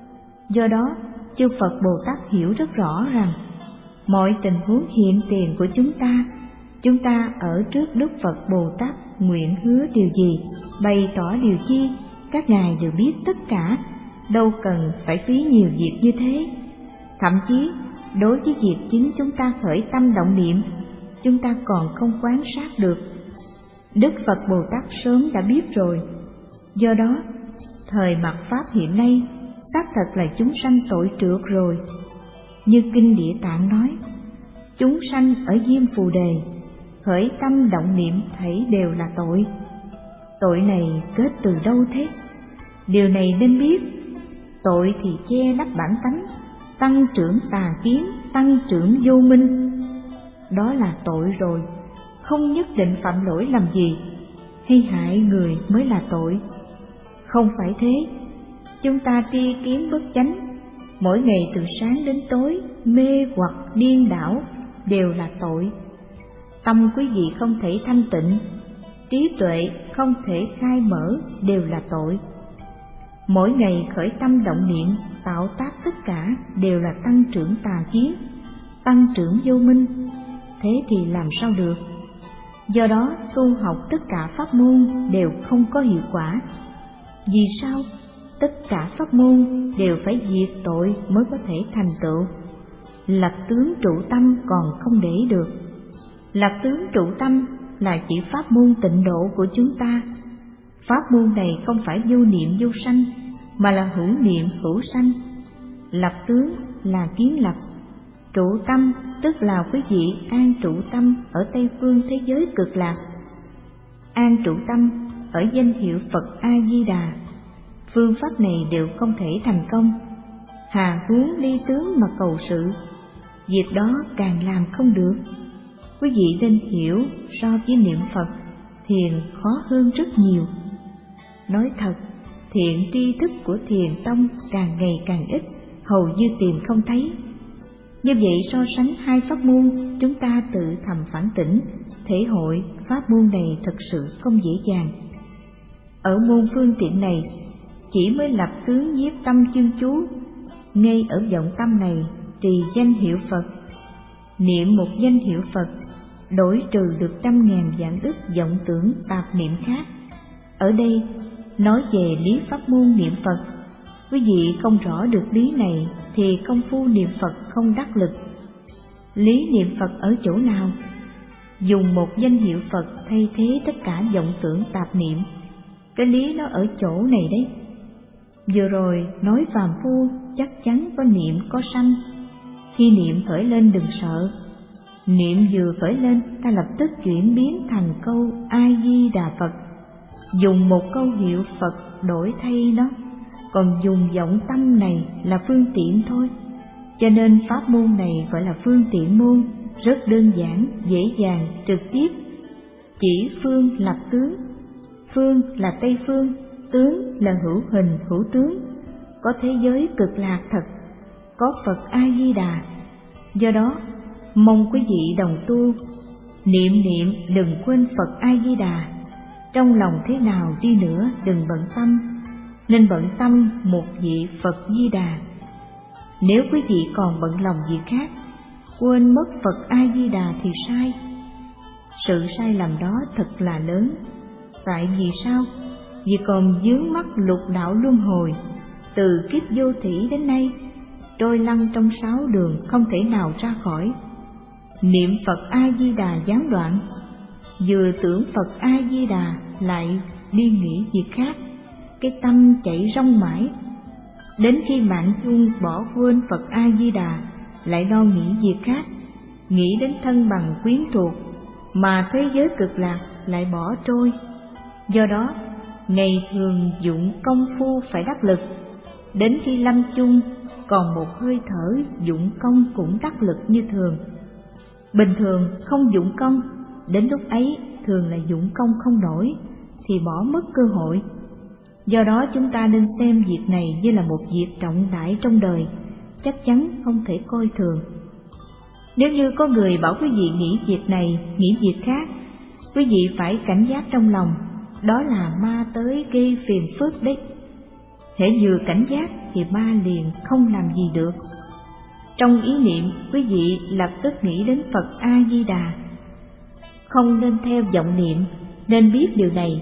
Do đó, chư Phật Bồ Tát hiểu rất rõ rằng mọi tình huống hiện tiền của chúng ta, chúng ta ở trước Đức Phật Bồ Tát nguyện hứa điều gì, bày tỏ điều chi, các ngài đều biết tất cả, đâu cần phải phí nhiều việc như thế. Thậm chí, đối với việc chính chúng ta khởi tâm động niệm, chúng ta còn không quan sát được. Đức Phật Bồ Tát sớm đã biết rồi. Do đó, thời mạt Pháp hiện nay, xác thật là chúng sanh tội trượt rồi. Như Kinh Địa Tạng nói, chúng sanh ở Diêm Phù Đề, khởi tâm động niệm thảy đều là tội. Tội này kết từ đâu thế? Điều này nên biết, tội thì che lấp bản tánh, tăng trưởng tà kiến, tăng trưởng vô minh. Đó là tội rồi, không nhất định phạm lỗi làm gì, hay hại người mới là tội. Không phải thế, chúng ta tri kiến bất chánh, mỗi ngày từ sáng đến tối, mê hoặc điên đảo đều là tội. Tâm quý vị không thể thanh tịnh, trí tuệ không thể khai mở đều là tội. Mỗi ngày khởi tâm động niệm, tạo tác tất cả đều là tăng trưởng tà kiến, tăng trưởng vô minh. Thế thì làm sao được? Do đó tu học tất cả pháp môn đều không có hiệu quả. Vì sao? Tất cả pháp môn đều phải diệt tội mới có thể thành tựu. Lập tướng trụ tâm còn không để được. Lập tướng trụ tâm là chỉ pháp môn tịnh độ của chúng ta. Pháp môn này không phải vô niệm vô sanh, mà là hữu niệm hữu sanh. Lập tướng là kiến lập, trụ tâm tức là quý vị an trụ tâm ở Tây phương thế giới cực lạc. An trụ tâm ở danh hiệu Phật A Di Đà. Phương pháp này đều không thể thành công. Hà huống ly tướng mà cầu sự, việc đó càng làm không được. Quý vị nên hiểu, so với niệm Phật, thiền khó hơn rất nhiều. Nói thật, thiện tri thức của thiền tông càng ngày càng ít, hầu như tìm không thấy. Như vậy so sánh hai pháp môn, chúng ta tự thầm phản tỉnh, thể hội pháp môn này thật sự không dễ dàng. Ở môn phương tiện này, chỉ mới lập tướng nhiếp tâm chuyên chú, ngay ở vọng tâm này trì danh hiệu Phật. Niệm một danh hiệu Phật, đổi trừ được trăm ngàn vạn ức vọng tưởng tạp niệm khác. Ở đây nói về lý pháp môn niệm Phật. Quý vị không rõ được lý này thì công phu niệm Phật không đắc lực. Lý niệm Phật ở chỗ nào? Dùng một danh hiệu Phật thay thế tất cả vọng tưởng tạp niệm. Cái lý nó ở chỗ này đấy. Vừa rồi nói phàm phu chắc chắn có niệm có sanh. Khi niệm khởi lên đừng sợ. Niệm vừa khởi lên, ta lập tức chuyển biến thành câu A Di Đà Phật. Dùng một câu hiệu Phật đổi thay nó, còn dùng vọng tâm này là phương tiện thôi. Cho nên pháp môn này gọi là phương tiện môn, rất đơn giản, dễ dàng, trực tiếp. Chỉ phương lập tướng, phương là Tây phương, tướng là hữu hình hữu tướng. Có thế giới cực lạc thật, có Phật A Di Đà. Do đó mong quý vị đồng tu, niệm niệm đừng quên Phật A Di Đà. Trong lòng thế nào đi nữa đừng bận tâm, nên bận tâm một vị Phật Di Đà. Nếu quý vị còn bận lòng việc khác, quên mất Phật A Di Đà thì sai. Sự sai lầm đó thật là lớn. Tại vì sao? Vì còn vướng mắc lục đạo luân hồi, từ kiếp vô thủy đến nay, trôi lăn trong sáu đường không thể nào ra khỏi. Niệm Phật A Di Đà gián đoạn, vừa tưởng Phật A Di Đà lại đi nghĩ việc khác, cái tâm chạy rong mãi. Đến khi mạng chung bỏ quên Phật A Di Đà, lại lo nghĩ việc khác, nghĩ đến thân bằng quyến thuộc, mà thế giới cực lạc lại bỏ trôi. Do đó ngày thường dụng công phu phải đắc lực, đến khi lâm chung còn một hơi thở dụng công cũng đắc lực như thường. Bình thường không dụng công, đến lúc ấy thường là dụng công không nổi thì bỏ mất cơ hội. Do đó chúng ta nên xem việc này như là một việc trọng đại trong đời, chắc chắn không thể coi thường. Nếu như có người bảo quý vị nghĩ việc này, nghĩ việc khác, quý vị phải cảnh giác trong lòng, đó là ma tới gây phiền phức đấy. Hễ vừa cảnh giác thì ma liền không làm gì được. Trong ý niệm, quý vị lập tức nghĩ đến Phật A Di Đà, không nên theo vọng niệm, nên biết điều này.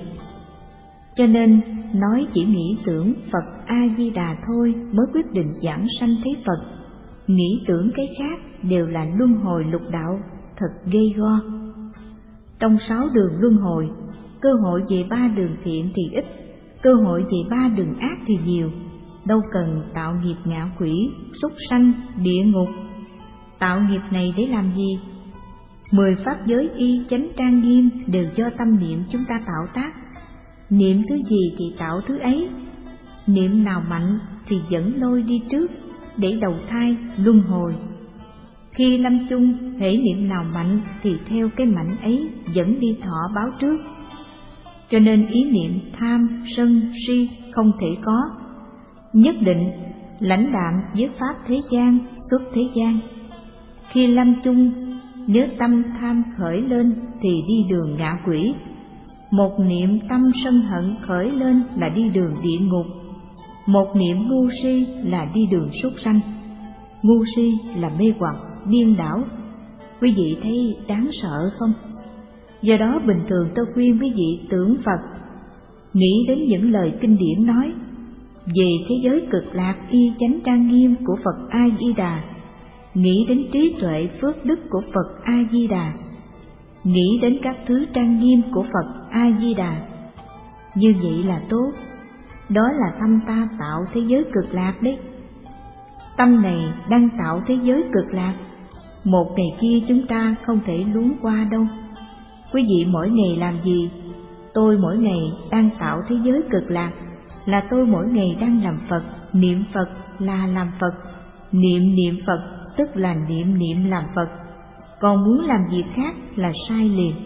Cho nên nói chỉ nghĩ tưởng Phật A Di Đà thôi mới quyết định giảng sanh thấy Phật. Nghĩ tưởng cái khác đều là luân hồi lục đạo, thật ghê go. Trong sáu đường luân hồi, cơ hội về ba đường thiện thì ít, cơ hội về ba đường ác thì nhiều. Đâu cần tạo nghiệp ngạ quỷ, súc sanh, địa ngục. Tạo nghiệp này để làm gì? Mười pháp giới y chánh trang nghiêm đều do tâm niệm chúng ta tạo tác. Niệm thứ gì thì tạo thứ ấy. Niệm nào mạnh thì dẫn lôi đi trước để đầu thai luân hồi. Khi lâm chung, hễ niệm nào mạnh thì theo cái mạnh ấy dẫn đi thọ báo trước. Cho nên ý niệm tham, sân, si không thể có. Nhất định lãnh đạm với pháp thế gian, xuất thế gian. Khi lâm chung, nếu tâm tham khởi lên thì đi đường ngạ quỷ. Một niệm tâm sân hận khởi lên là đi đường địa ngục. Một niệm ngu si là đi đường súc sanh, ngu si là mê hoặc, điên đảo. Quý vị thấy đáng sợ không? Do đó bình thường tôi khuyên quý vị tưởng Phật, nghĩ đến những lời kinh điển nói về thế giới cực lạc y chánh trang nghiêm của Phật A Di Đà, nghĩ đến trí tuệ phước đức của Phật A Di Đà, nghĩ đến các thứ trang nghiêm của Phật A Di Đà. Như vậy là tốt. Đó là tâm ta tạo thế giới cực lạc đấy. Tâm này đang tạo thế giới cực lạc. Một ngày kia chúng ta không thể luống qua đâu. Quý vị mỗi ngày làm gì? Tôi mỗi ngày đang tạo thế giới cực lạc, là tôi mỗi ngày đang làm Phật. Niệm Phật là làm Phật, niệm niệm Phật tức là niệm niệm làm Phật. Còn muốn làm việc khác là sai liền.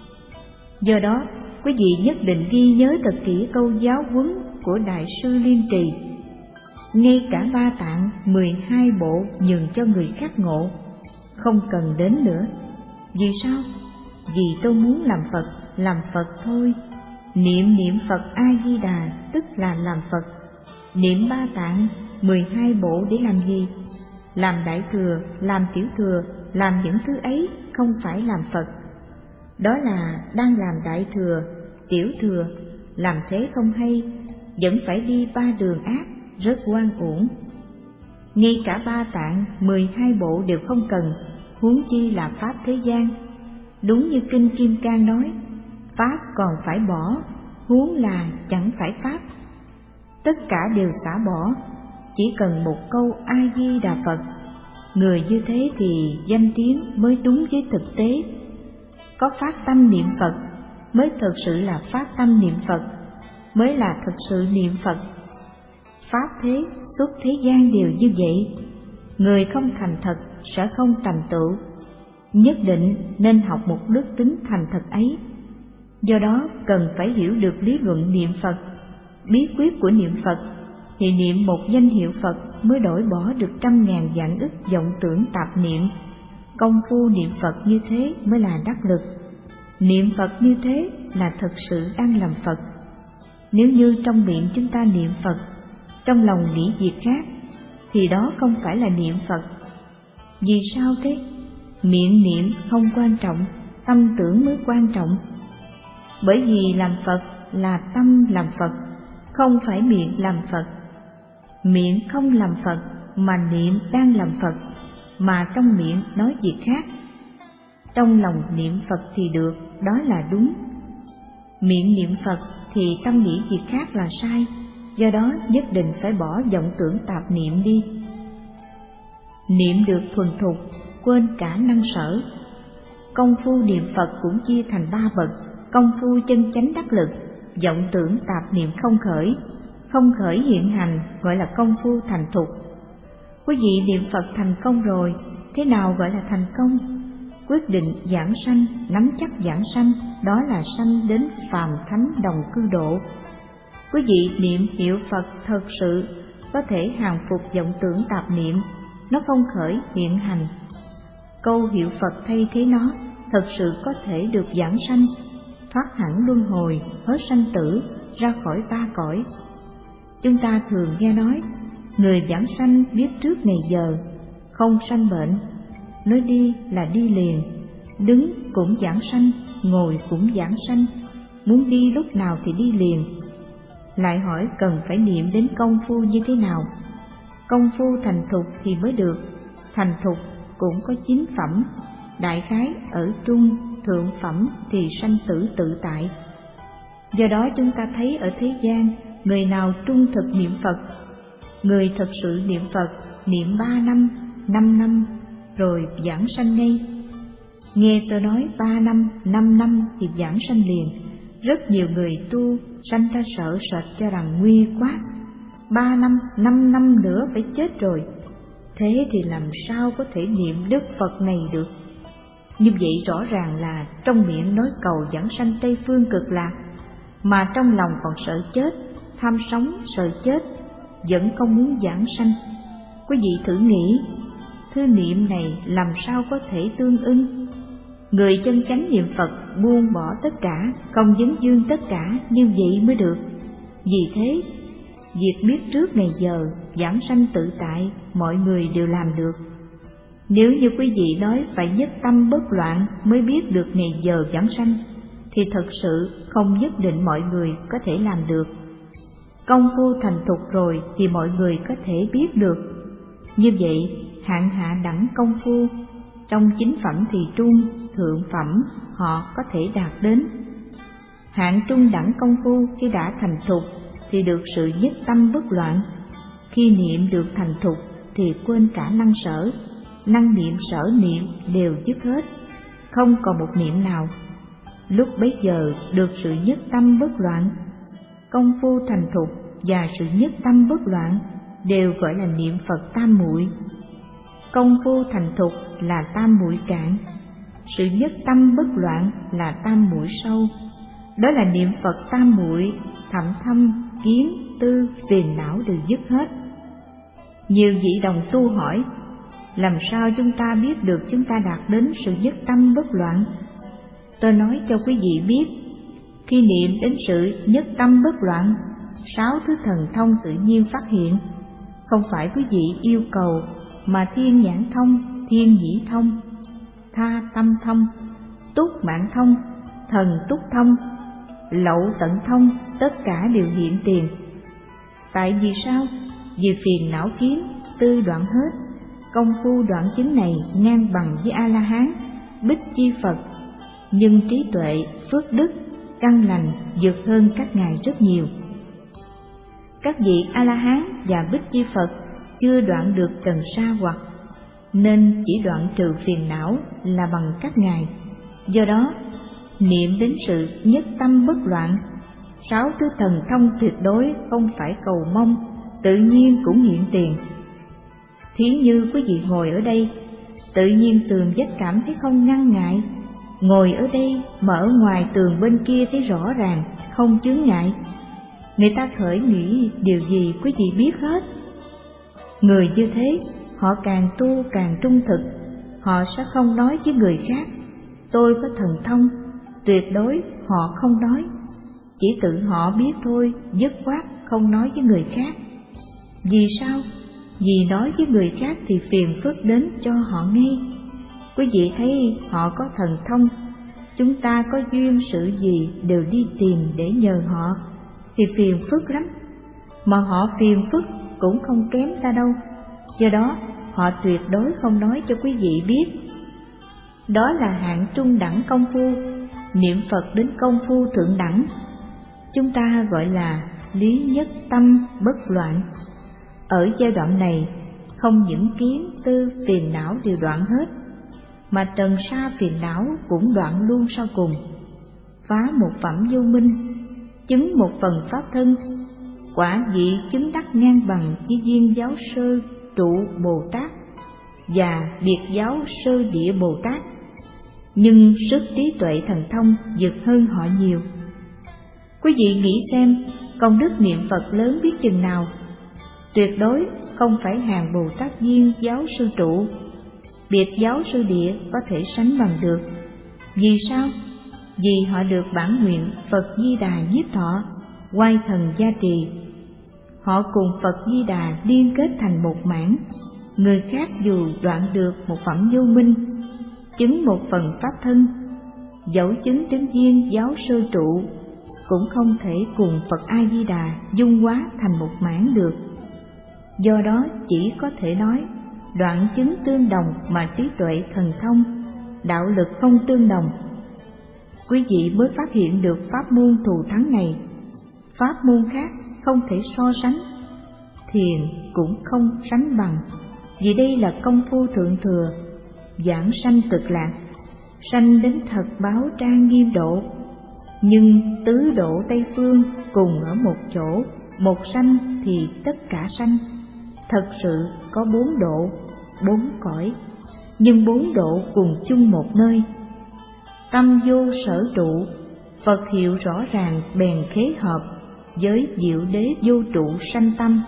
Do đó quý vị nhất định ghi nhớ thật kỹ câu giáo huấn của Đại sư Liên Trì: ngay cả ba tạng mười hai bộ nhường cho người khác ngộ, không cần đến nữa. Vì sao? Vì tôi muốn làm Phật, làm Phật thôi. Niệm niệm Phật A Di Đà tức là làm Phật. Niệm ba tạng mười hai bộ để làm gì? Làm đại thừa, làm tiểu thừa, làm những thứ ấy không phải làm Phật. Đó là đang làm đại thừa, tiểu thừa, làm thế không hay, vẫn phải đi ba đường ác, rất oan uổng. Ngay cả ba tạng mười hai bộ đều không cần, huống chi là pháp thế gian. Đúng như Kinh Kim Cang nói, pháp còn phải bỏ, huống là chẳng phải pháp. Tất cả đều xả bỏ, chỉ cần một câu A Di Đà Phật. Người như thế thì danh tiếng mới đúng với thực tế. Có phát tâm niệm Phật mới thực sự là phát tâm niệm Phật, mới là thực sự niệm Phật. Pháp thế xuất thế gian đều như vậy. Người không thành thật sẽ không thành tựu. Nhất định nên học một đức tính thành thật ấy. Do đó cần phải hiểu được lý luận niệm Phật, bí quyết của niệm Phật, thì niệm một danh hiệu Phật mới đổi bỏ được trăm ngàn vạn ức vọng tưởng tạp niệm. Công phu niệm Phật như thế mới là đắc lực. Niệm Phật như thế là thực sự đang làm Phật. Nếu như trong miệng chúng ta niệm Phật, trong lòng nghĩ việc khác, thì đó không phải là niệm Phật. Vì sao thế? Miệng niệm không quan trọng, tâm tưởng mới quan trọng. Bởi vì làm Phật là tâm làm Phật, không phải miệng làm Phật. Miệng không làm Phật mà niệm đang làm Phật, mà trong miệng nói việc khác. Trong lòng niệm Phật thì được, đó là đúng. Miệng niệm Phật thì tâm nghĩ việc khác là sai. Do đó nhất định phải bỏ vọng tưởng tạp niệm đi. Niệm được thuần thục, quên cả năng sở. Công phu niệm Phật cũng chia thành ba bậc: công phu chân chánh đắc lực, vọng tưởng tạp niệm không khởi, không khởi hiện hành, gọi là công phu thành thục. Quý vị niệm Phật thành công rồi, thế nào gọi là thành công? Quyết định giảng sanh, nắm chắc giảng sanh, đó là sanh đến phàm thánh đồng cư độ. Quý vị niệm hiệu Phật thật sự có thể hàng phục vọng tưởng tạp niệm, nó không khởi hiện hành. Câu hiệu Phật thay thế nó, thật sự có thể được giảng sanh, thoát hẳn luân hồi, hết sanh tử, ra khỏi ba cõi. Chúng ta thường nghe nói, người giảng sanh biết trước ngày giờ, không sanh bệnh. Nói đi là đi liền, đứng cũng giảng sanh, ngồi cũng giảng sanh, muốn đi lúc nào thì đi liền. Lại hỏi cần phải niệm đến công phu như thế nào? Công phu thành thục thì mới được. Thành thục cũng có chín phẩm, đại khái ở trung, thượng phẩm thì sanh tử tự tại. Do đó chúng ta thấy ở thế gian, người nào trung thực niệm Phật, người thật sự niệm Phật, niệm ba năm, năm năm, rồi giảng sanh ngay. Nghe tôi nói ba năm, năm năm thì giảng sanh liền. Rất nhiều người tu sanh ra sợ sệt cho rằng nguy quá, ba năm, năm năm nữa phải chết rồi. Thế thì làm sao có thể niệm Đức Phật này được? Như vậy rõ ràng là trong miệng nói cầu giảng sanh Tây Phương Cực Lạc, mà trong lòng còn sợ chết, tham sống sợ chết, vẫn không muốn giảng sanh. Quý vị thử nghĩ, thứ niệm này làm sao có thể tương ưng? Người chân chánh niệm Phật buông bỏ tất cả, không vấn vương tất cả, như vậy mới được. Vì thế, việc biết trước ngày giờ, giảng sanh tự tại, mọi người đều làm được. Nếu như quý vị nói phải nhất tâm bất loạn mới biết được ngày giờ giảng sanh, thì thật sự không nhất định mọi người có thể làm được. Công phu thành thục rồi thì mọi người có thể biết được. Như vậy, hạng hạ đẳng công phu, trong chính phẩm thì trung, thượng phẩm họ có thể đạt đến. Hạng trung đẳng công phu khi đã thành thục thì được sự nhất tâm bất loạn. Khi niệm được thành thục thì quên cả năng sở, năng niệm sở niệm đều dứt hết, không còn một niệm nào. Lúc bấy giờ được sự nhất tâm bất loạn. Công phu thành thục và sự nhất tâm bất loạn đều gọi là niệm Phật tam muội. Công phu thành thục là tam muội cạn, sự nhất tâm bất loạn là tam muội sâu. Đó là niệm Phật tam muội, thậm thâm, kiến, tư, phiền não đều dứt hết. Nhiều vị đồng tu hỏi, làm sao chúng ta biết được chúng ta đạt đến sự nhất tâm bất loạn? Tôi nói cho quý vị biết, khi niệm đến sự nhất tâm bất loạn, sáu thứ thần thông tự nhiên phát hiện. Không phải quý vị yêu cầu, mà thiên nhãn thông, thiên nhĩ thông, tha tâm thông, túc mạng thông, thần túc thông, lậu tận thông, tất cả đều hiện tiền. Tại vì sao? Vì phiền não kiến, tư đoạn hết. Công phu đoạn chứng này ngang bằng với A-la-hán, Bích Chi Phật, nhưng trí tuệ, phước đức, căn lành vượt hơn các ngài rất nhiều. Các vị A-la-hán và Bích Chi Phật chưa đoạn được trần sa hoặc, nên chỉ đoạn trừ phiền não là bằng các ngài. Do đó, niệm đến sự nhất tâm bất loạn, sáu thứ thần thông tuyệt đối không phải cầu mong, tự nhiên cũng hiện tiền. Thí như quý vị ngồi ở đây, tự nhiên tường vách cảm thấy không ngăn ngại. Ngồi ở đây mà ở ngoài tường bên kia thấy rõ ràng, không chướng ngại. Người ta khởi nghĩ điều gì quý vị biết hết. Người như thế, họ càng tu càng trung thực, họ sẽ không nói với người khác, tôi có thần thông, tuyệt đối họ không nói. Chỉ tự họ biết thôi, dứt khoát không nói với người khác. Vì sao? Vì nói với người khác thì phiền phức đến cho họ nghe. Quý vị thấy họ có thần thông, chúng ta có duyên sự gì đều đi tìm để nhờ họ, thì phiền phức lắm. Mà họ phiền phức cũng không kém ta đâu, do đó họ tuyệt đối không nói cho quý vị biết. Đó là hạng trung đẳng công phu, niệm Phật đến công phu thượng đẳng, chúng ta gọi là lý nhất tâm bất loạn. Ở giai đoạn này, không những kiến, tư, phiền não đều đoạn hết, mà trần sa phiền não cũng đoạn luôn sau cùng. Phá một phẩm vô minh, chứng một phần pháp thân, quả vị chứng đắc ngang bằng với viên giáo sơ trụ Bồ Tát và biệt giáo sơ địa Bồ Tát, nhưng sức trí tuệ thần thông vượt hơn họ nhiều. Quý vị nghĩ xem, công đức niệm Phật lớn biết chừng nào? Tuyệt đối không phải hàng Bồ Tát viên giáo sư trụ, biệt giáo sư địa có thể sánh bằng được. Vì sao? Vì họ được bản nguyện Phật Di Đà nhiếp thọ, oai thần gia trì. Họ cùng Phật Di Đà liên kết thành một mảng. Người khác dù đoạn được một phẩm vô minh, chứng một phần pháp thân, dẫu chứng đến viên giáo sư trụ, cũng không thể cùng Phật A Di Đà dung hóa thành một mảng được. Do đó chỉ có thể nói đoạn chứng tương đồng mà trí tuệ thần thông, đạo lực không tương đồng. Quý vị mới phát hiện được pháp môn thù thắng này. Pháp môn khác không thể so sánh, thiền cũng không sánh bằng, vì đây là công phu thượng thừa, giảng sanh cực lạc, sanh đến thật báo trang nghiêm độ. Nhưng tứ độ Tây Phương cùng ở một chỗ, một sanh thì tất cả sanh. Thật sự có bốn độ, bốn cõi, nhưng bốn độ cùng chung một nơi. Tâm vô sở trụ, Phật hiệu rõ ràng bèn khế hợp, với diệu đế vô trụ sanh tâm.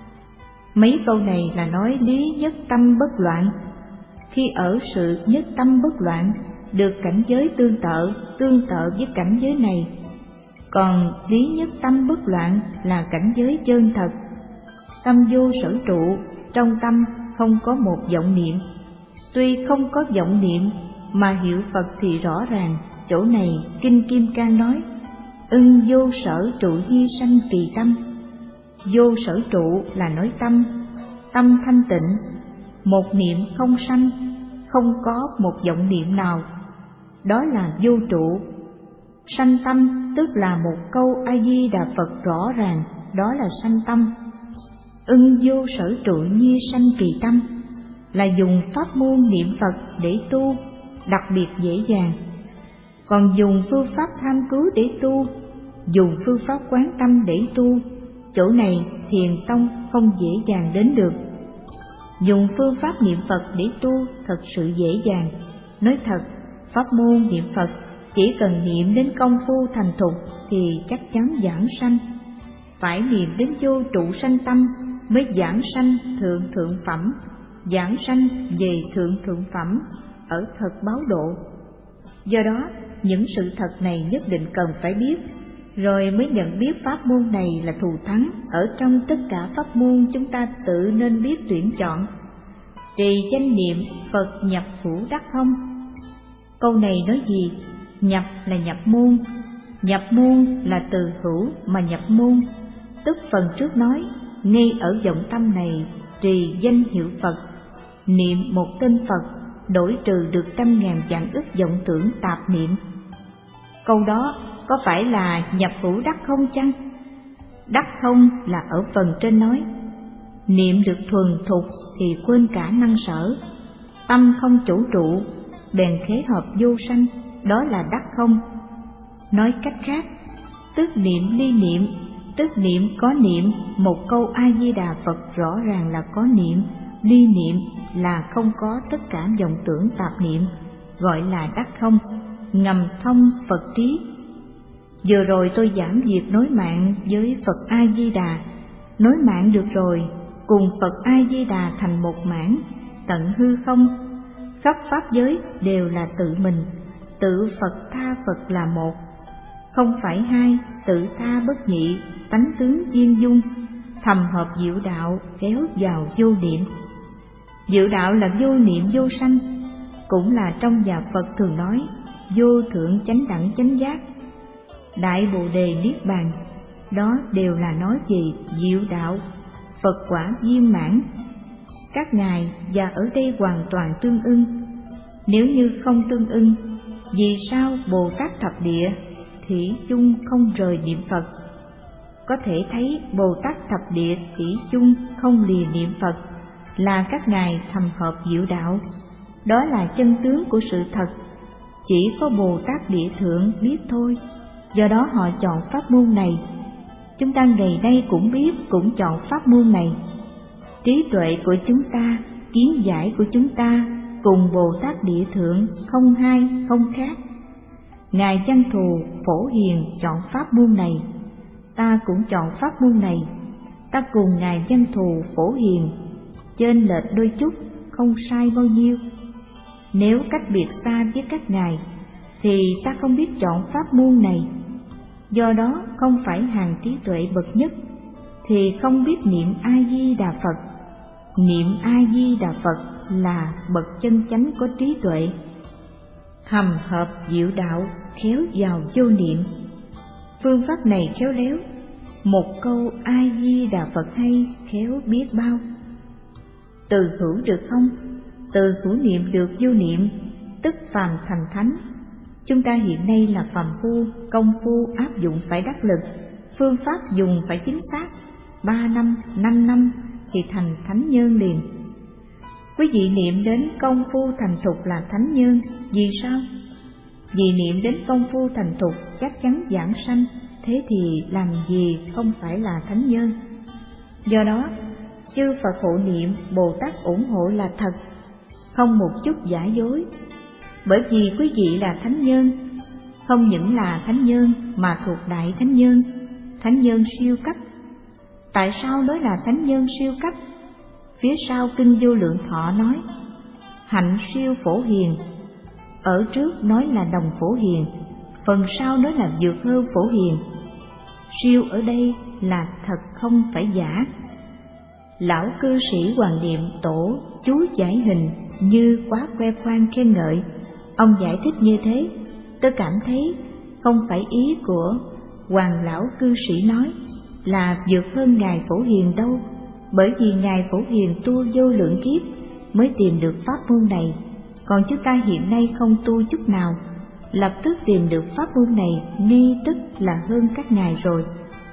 Mấy câu này là nói lý nhất tâm bất loạn. Khi ở sự nhất tâm bất loạn, được cảnh giới tương tự, tương tự với cảnh giới này. Còn lý nhất tâm bất loạn là cảnh giới chân thật. Tâm vô sở trụ, trong tâm không có một vọng niệm. Tuy không có vọng niệm mà hiệu Phật thì rõ ràng. Chỗ này Kinh Kim Cang nói: ưng vô sở trụ nhi sanh kỳ tâm. Vô sở trụ là nói tâm, tâm thanh tịnh, một niệm không sanh, không có một vọng niệm nào, đó là vô trụ. Sanh tâm tức là một câu A Di Đà Phật rõ ràng, đó là sanh tâm. Ưng vô sở trụ nhi sanh kỳ tâm là dùng pháp môn niệm Phật để tu đặc biệt dễ dàng. Còn dùng phương pháp tham cứu để tu, dùng phương pháp quán tâm để tu, chỗ này Thiền tông không dễ dàng đến được. Dùng phương pháp niệm Phật để tu thật sự dễ dàng. Nói thật, pháp môn niệm Phật chỉ cần niệm đến công phu thành thục thì chắc chắn giảng sanh. Phải niệm đến vô trụ sanh tâm mới giảng sanh thượng thượng phẩm, giảng sanh về thượng thượng phẩm ở thật báo độ. Do đó, những sự thật này nhất định cần phải biết, rồi mới nhận biết pháp môn này là thù thắng. Ở trong tất cả pháp môn chúng ta tự nên biết tuyển chọn. Trì danh niệm Phật nhập hữu đắc không. Câu này nói gì? Nhập là nhập môn, nhập môn là từ hữu mà nhập môn. Tức phần trước nói, ngay ở vọng tâm này trì danh hiệu Phật, niệm một tên Phật đổi trừ được trăm ngàn vạn ức vọng tưởng tạp niệm. Câu đó có phải là nhập hữu đắc không chăng? Đắc không là ở phần trên nói, niệm được thuần thục thì quên cả năng sở, tâm không chủ trụ, bèn khế hợp vô sanh, đó là đắc không. Nói cách khác, tức niệm ly niệm, tức niệm có niệm, một câu A Di Đà Phật rõ ràng là có niệm, ly niệm là không có tất cả vọng tưởng tạp niệm, gọi là đắc không, ngầm thông Phật trí. Vừa rồi tôi giảm việc nói mạng với Phật A Di Đà, nói mạng được rồi, cùng Phật A Di Đà thành một mảng, tận hư không, khắp pháp giới đều là tự mình, tự Phật tha Phật là một, không phải hai, tự tha bất nhị, tánh tướng viên dung, thầm hợp diệu đạo kéo vào vô niệm. Diệu đạo là vô niệm vô sanh, cũng là trong nhà Phật thường nói vô thượng chánh đẳng chánh giác, đại bồ đề niết bàn, đó đều là nói về diệu đạo, Phật quả viên mãn. Các ngài và ở đây hoàn toàn tương ưng. Nếu như không tương ưng, vì sao Bồ Tát thập địa thủy chung không rời niệm Phật? Có thể thấy Bồ Tát thập địa thủy chung không lìa niệm Phật là các ngài thầm hợp diệu đạo, đó là chân tướng của sự thật, chỉ có Bồ Tát địa thượng biết thôi. Do đó họ chọn pháp môn này. Chúng ta ngày nay cũng biết, cũng chọn pháp môn này. Trí tuệ của chúng ta, kiến giải của chúng ta cùng Bồ Tát địa thượng không hai không khác. Ngài Văn Thù Phổ Hiền chọn pháp môn này, ta cũng chọn pháp môn này. Ta cùng Ngài Văn Thù Phổ Hiền chênh lệch đôi chút, không sai bao nhiêu. Nếu cách biệt xa với các ngài thì ta không biết chọn pháp môn này. Do đó không phải hàng trí tuệ bậc nhất thì không biết niệm A Di Đà Phật. Niệm A Di Đà Phật là bậc chân chánh có trí tuệ, hầm hợp diệu đạo khéo vào vô niệm. Phương pháp này khéo léo, một câu A Di Đà Phật hay khéo biết bao. Từ hữu được không? Từ hữu niệm được vô niệm, tức phàm thành thánh. Chúng ta hiện nay là phàm phu, công phu áp dụng phải đắc lực, phương pháp dùng phải chính xác, ba năm, năm năm thì thành thánh nhân liền. Quý vị niệm đến công phu thành thục là thánh nhân, vì sao? Vì niệm đến công phu thành thục chắc chắn giảng sanh, thế thì làm gì không phải là thánh nhân? Do đó, chư Phật hộ niệm Bồ Tát ủng hộ là thật, không một chút giả dối. Bởi vì quý vị là thánh nhân, không những là thánh nhân mà thuộc đại thánh nhân, thánh nhân siêu cấp. Tại sao nói là thánh nhân siêu cấp? Phía sau Kinh Vô Lượng Thọ nói hạnh siêu phổ hiền, ở trước nói là đồng phổ hiền, phần sau nói là vượt hơn phổ hiền. siêu ở đây là thật không phải giả. Lão cư sĩ Hoàng Niệm Tổ chú giải hình như quá khoe khoang khen ngợi. Ông giải thích như thế, tôi cảm thấy không phải ý của Hoàng lão cư sĩ nói là vượt hơn Ngài Phổ Hiền đâu, bởi vì Ngài Phổ Hiền tu vô lượng kiếp mới tìm được pháp môn này, còn chúng ta hiện nay không tu chút nào, lập tức tìm được pháp môn này ngay tức là hơn các ngài rồi.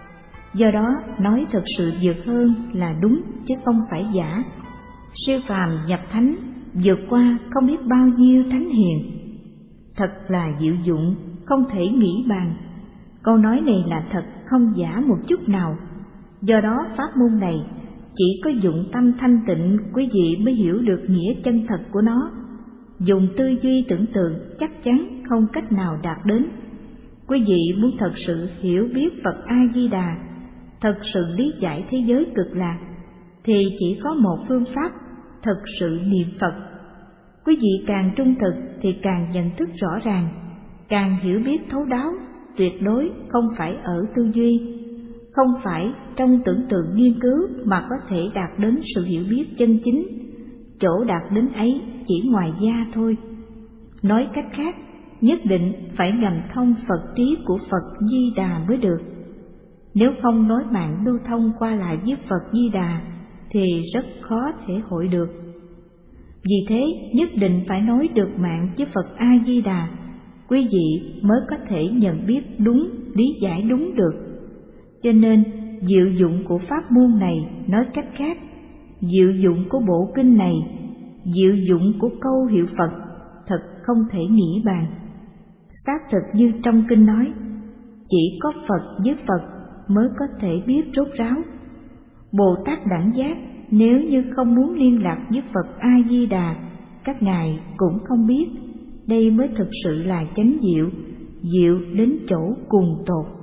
Do đó nói thật sự vượt hơn là đúng chứ không phải giả. Siêu phàm nhập thánh, vượt qua không biết bao nhiêu thánh hiền, thật là diệu dụng không thể nghĩ bàn. Câu nói này là thật không giả một chút nào. Do đó pháp môn này chỉ có dụng tâm thanh tịnh quý vị mới hiểu được nghĩa chân thật của nó. Dùng tư duy tưởng tượng chắc chắn không cách nào đạt đến. Quý vị muốn thật sự hiểu biết Phật A-di-đà, thật sự lý giải thế giới cực lạc, thì chỉ có một phương pháp, thật sự niệm Phật. Quý vị càng trung thực thì càng nhận thức rõ ràng, càng hiểu biết thấu đáo, tuyệt đối không phải ở tư duy, không phải trong tưởng tượng nghiên cứu mà có thể đạt đến sự hiểu biết chân chính. Chỗ đạt đến ấy chỉ ngoài da thôi. Nói cách khác, nhất định phải ngầm thông Phật trí của Phật Di Đà mới được. Nếu không nối mạng lưu thông qua lại với Phật Di Đà thì rất khó thể hội được. Vì thế nhất định phải nối được mạng với Phật A Di Đà, quý vị mới có thể nhận biết đúng, lý giải đúng được. Cho nên diệu dụng của pháp môn này, nói cách khác, diệu dụng của bộ kinh này, diệu dụng của câu hiệu Phật thật không thể nghĩ bàn. Xác thực như trong kinh nói, chỉ có Phật với Phật mới có thể biết rốt ráo. Bồ Tát đẳng giác nếu như không muốn liên lạc với Phật A Di Đà, các ngài cũng không biết. Đây mới thực sự là chánh diệu, diệu đến chỗ cùng tột.